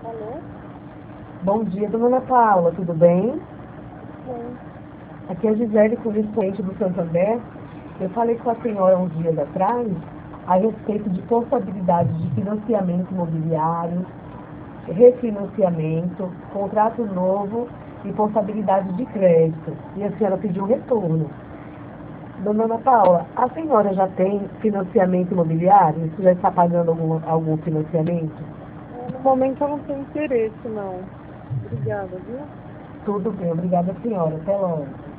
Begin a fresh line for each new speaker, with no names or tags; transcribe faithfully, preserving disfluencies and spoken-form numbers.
Alô?
Bom dia, dona Ana Paula, tudo bem?
Sim.
Aqui é a Gisele, correspondente do Santander. Eu falei com a senhora uns dias atrás a respeito de possibilidades de financiamento imobiliário, refinanciamento, contrato novo e possibilidade de crédito. E a senhora pediu um retorno. Dona Ana Paula, a senhora já tem financiamento imobiliário? Você já está pagando algum, algum financiamento?
É, no momento eu não tenho interesse, não. Obrigada, viu?
Tudo bem, obrigada senhora. Até logo.